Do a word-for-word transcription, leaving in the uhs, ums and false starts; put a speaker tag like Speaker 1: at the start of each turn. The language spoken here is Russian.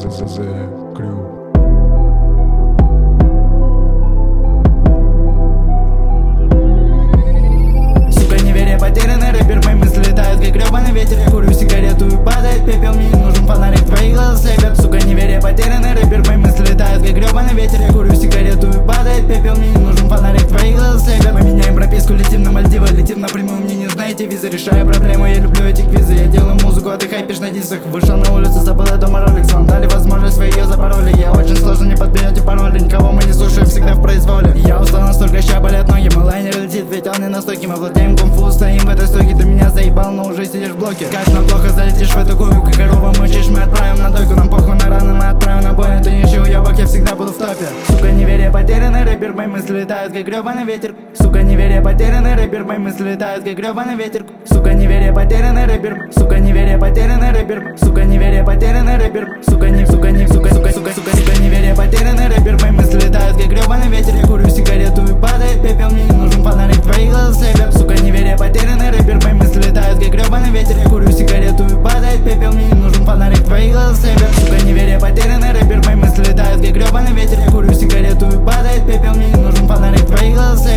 Speaker 1: Crew.
Speaker 2: Потерянный рэпер, мои мысли летают, как гребаный ветер. Я курю сигарету и падает пепел. Мне не нужен фонарик, твои глаза слепят. Сука, неверие, потерянный рэпер, мои мысли летают, как гребаный ветер. Я курю сигарету и падает пепел. Мне не нужен фонарик, твои глаза слепят. Мы меняем прописку, летим на Мальдивы, летим напрямую, мне не знаете визы. Решаю проблему, я люблю эти квизы. Я делаю музыку, а ты хайпишь на дисках. Вышел на улицу, забыл дома роликс. Вам дали возможность, вы ее запороли. Я очень сложно, не подберете пароли. Никого мы не слушаем, всегда в произволе. Я устал настолько, ща болят ноги. Мой лайнер летит, ведь он не настойки. Мы владеем кунг-фу, стоим в этой стойке. Ты меня заебал, но уже сидишь в блоке. Как нам плохо, залетишь в эту кую, как корова мучишь. Мы отправим на дойку, нам похуй на раны. Мы отправим на бой, ты не ищи уебок, я всегда буду в топе. Сука, неверие, потерянный рэпер, мои мысли летают, как гребаный ветер. Сука, неверие, потерянный рэпер, мои мысли летают, как гребаный ветер. Сука, неверие, потерянный рэпер. Сука, неверие, потерянный рэпер. Сука, неверие, потерянный рэпер. Сука, не, сука, не, сука, сука, сука, сука, сука, неверие, потерянный рэпер, мои мысли летают, как гребаный ветер. Я курю сигарету и падает пепел. Мне не нужен фонарик, твои глаза слепят. Сука, неверие, потерянный рэпер, мои мысли летают, как гребаный ветер. Я курю сигарету и падает пепел. Мне не нужен фонарик, твои глаза слепят. Сука, неверие, потерянный рэпер, мои мысли летают, как гребаный ветер. Я курю сигарету и падает пепел. Мне не нужен фонарик, твои глаза слепят.